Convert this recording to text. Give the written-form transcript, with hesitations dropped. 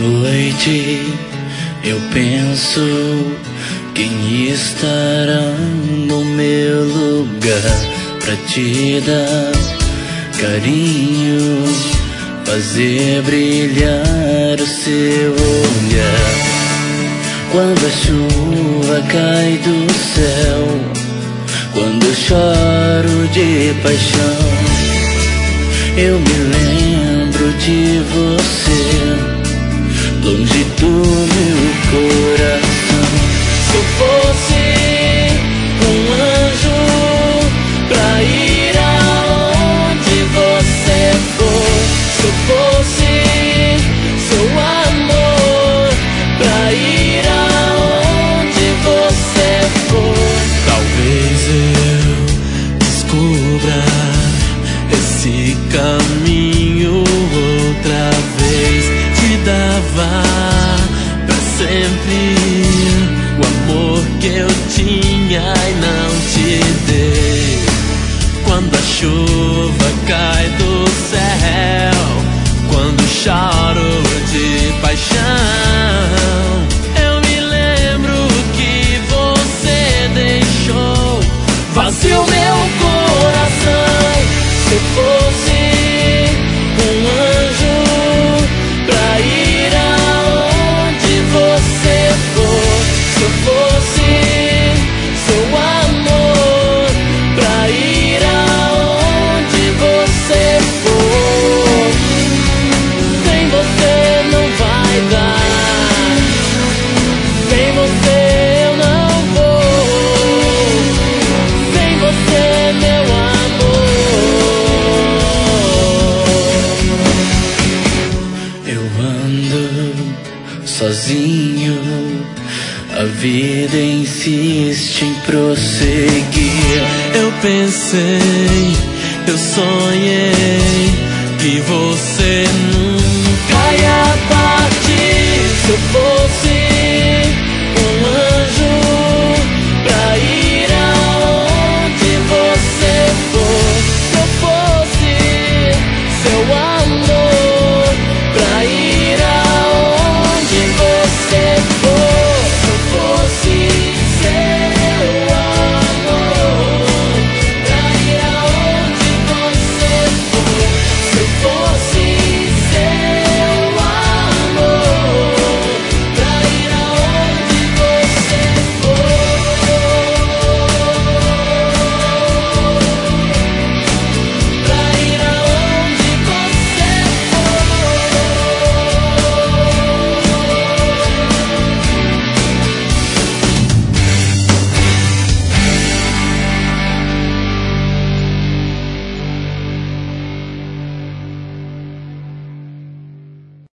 noite eu penso quem estará no meu lugar pra te dar carinho, fazer brilhar o seu olhar. Quando a chuva cai do céu, quando eu choro de paixão, eu me lembro de você longe do meu coração. Se eu fosse um anjo pra ir aonde você for, se eu fosse seu amor pra ir aonde você for, talvez eu descubra esse caminho outra vez. Te dava pra sempre o amor que eu tinha e não te dei. Quando a chuva cai do céu, quando choro de paixão, eu me lembro que você deixou vazio meu coração. Se eu fosse um anjo pra ir aonde você for, se eu fosse seu amor pra ir aonde você for, sem você não vai dar, sem você eu não vou, sem você meu amor. Eu ando sozinho, a vida insiste em prosseguir. Eu pensei, eu sonhei que você nunca Ia partir se eu fosse